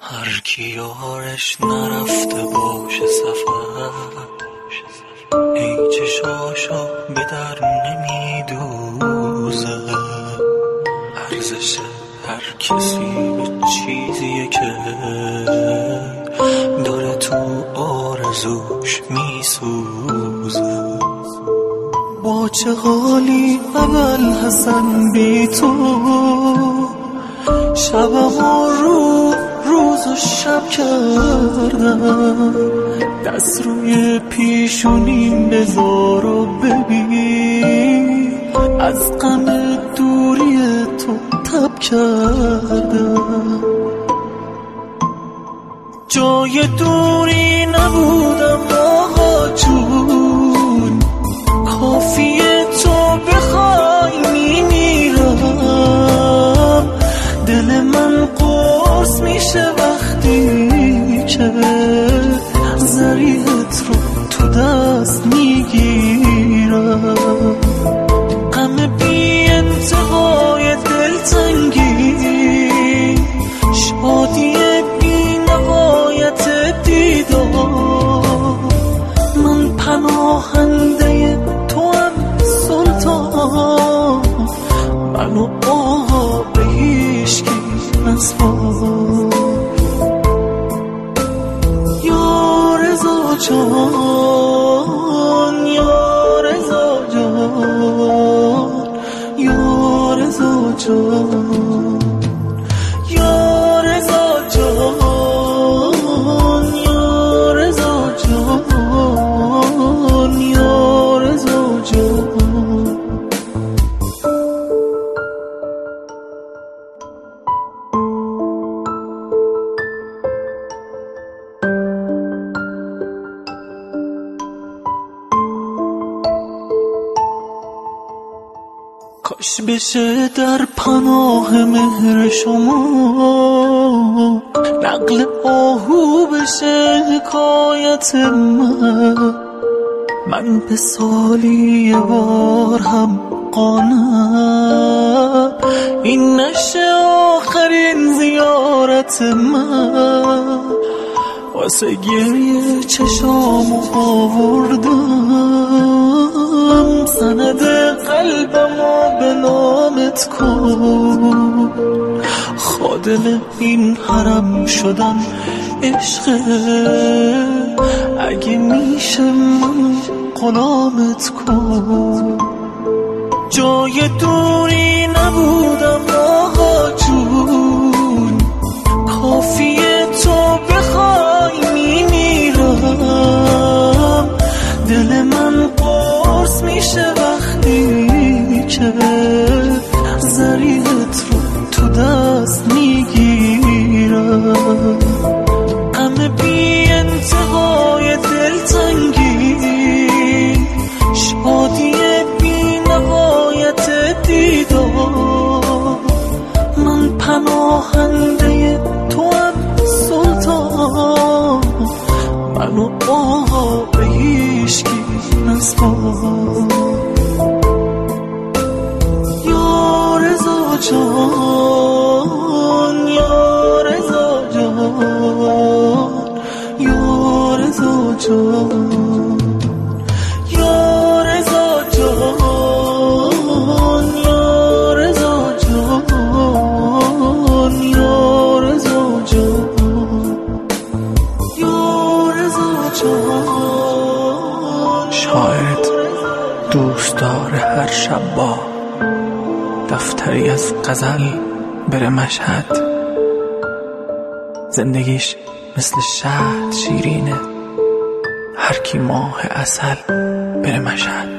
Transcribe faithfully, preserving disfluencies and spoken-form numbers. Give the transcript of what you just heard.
هر کی یارش نرفته باشه سفر، ای چشاشو به در نمیدوزه. ارزش هر کسی به چیزیه که داره تو آرزوش میسوزه. با چه حالی اول حسن بی تو، شبم و رو روز و شب کردم. دست روی پیشونیم بذار و ببین، از غم دوری تو تب کردم. جای دوری نبودم آقا جون، کافیه تو بخوای میمیرم. دل من قرص میشه وقتی که ضریحت رو تو دست میگیرم. غم بی انتهای دلتنگی، شادی بی نهایت دیدار. من پناهنده تو هم سلطان، منو آقا به هیچکی نسپار. یا رضا جان، یا رضا جان، یا رضا جان، یا رضا جان، یا رضا جان، یا رضا جان. کاش بشه در پناه مهر شما نقل آهو بشه حکایت من. من به سالی یه بار هم قانم، این نشه آخرین زیارت من. واسه گریه چشامو آوردم، سند قلبمو به نامت کن. خادم این حرم شدن عشقه، اگه میشه من غلامت کن. جای دوری نبودم آقا جون، کافیه تو بخوای میمیرم. دل من قرص میشه وقتی که ضریحت رو تو دست میگیرم. غم بی انتهای دلتنگی، شادی بی نهایت دیدار. من پناهنده تو هم سلطان، منو آقا به هیچکی نسپار. یا رضا جان، یا رضا جان، یا رضا جان، یا رضا جان، یا رضا جان، یا رضا جان، یا رضا جان. شاید دوست داره هر شب با دفتری از غزل بره مشهد. زندگیش مثل شهد شیرینه، هر کی ماه عسل بره مشهد.